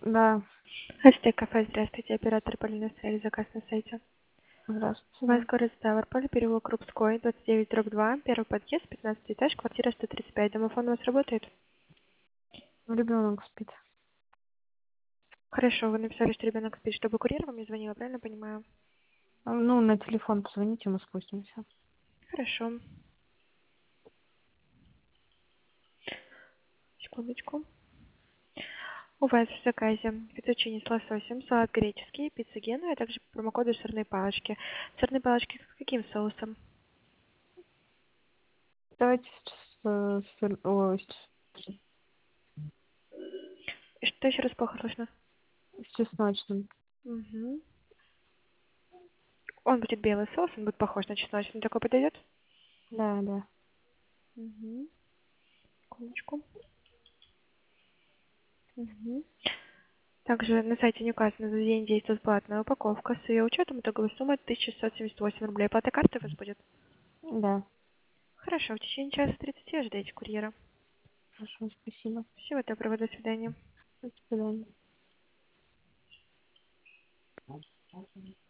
Да, Астек кафе, здравствуйте, оператор Полина Связи, заказ на сайте. У вас здравствуйте. город Ставрополь, переулок Крупской, 29/2, первый подъезд, 15 этаж, квартира 135. Домофон у вас работает? Ребенок спит. Хорошо, вы написали, что ребенок спит, чтобы курьер вам не звонил, правильно понимаю? Ну, на телефон позвоните, мы спустимся. Хорошо. Секундочку. У вас в заказе фетучини с лососем, салат греческий, пицца Гена, а также по промокоду сырные палочки. Сырные палочки с каким соусом? Давайте Что еще раз плохо слышно? с чесночным. Угу. Он будет белый соус, он будет похож на чесночный. Такой подойдет? Да, да. Угу. Секундочку. Угу. Также на сайте не указано, за день действует платная упаковка. С ее учетом итоговая сумма 1678 рублей. Плата карты у вас будет? Да. Хорошо, в течение часа 30 ожидайте курьера. Хорошо, спасибо. Всего доброго, до свидания. До свидания.